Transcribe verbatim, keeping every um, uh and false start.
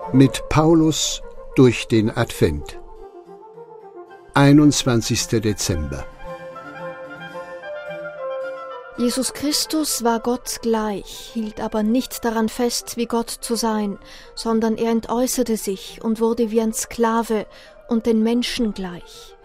Mit Paulus durch den Advent. einundzwanzigster Dezember. Jesus Christus war Gott gleich, hielt aber nicht daran fest, wie Gott zu sein, sondern er entäußerte sich und wurde wie ein Sklave und den Menschen gleich.